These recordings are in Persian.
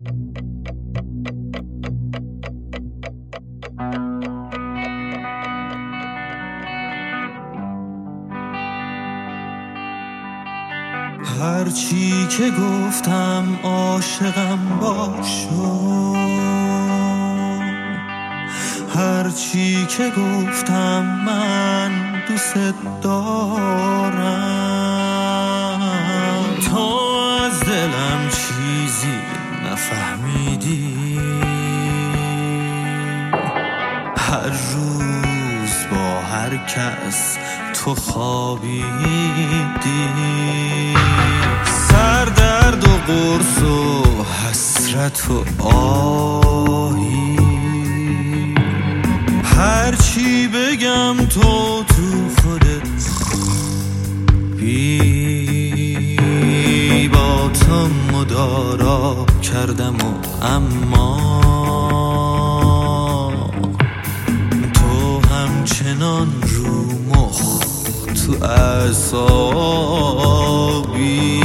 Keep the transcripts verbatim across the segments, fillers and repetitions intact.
هرچی که گفتم عاشقم باشو، هرچی که گفتم من دوست دارم، تو از دلم چیزی نفهمیدی. هر روز با هر کس تو خوابیدی، سر درد و قرص و حسرت و آهی. هرچی بگم تو تو خودت بی، با تو مدارا کردم و اما تو همچنان رو مخ تو اعصابی.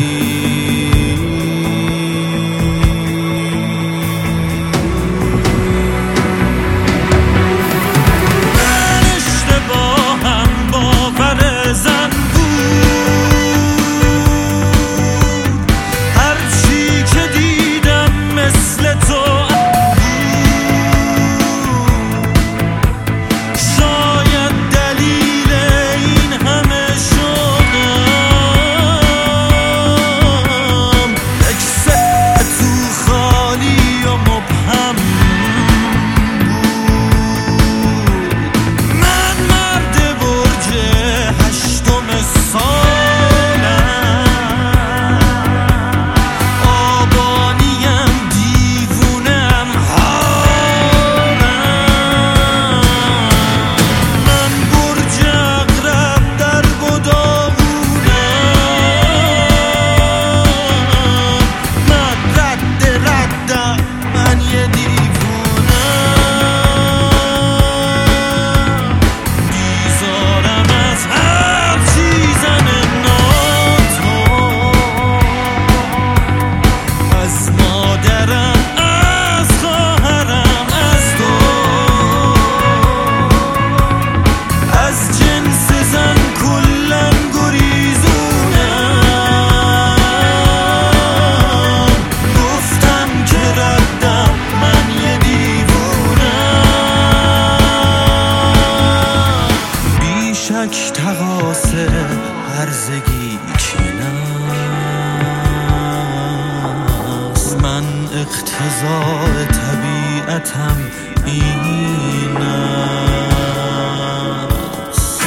تقاسه هرزگی کینست، من اقتضاء طبیعتم این است.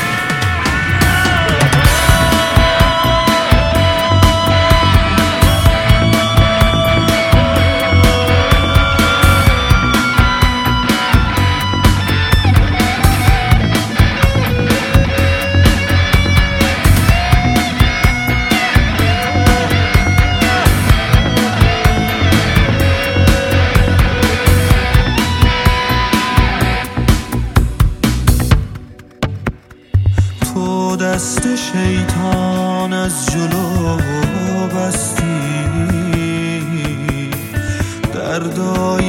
تو دست شیطان از جلو بستی، دردای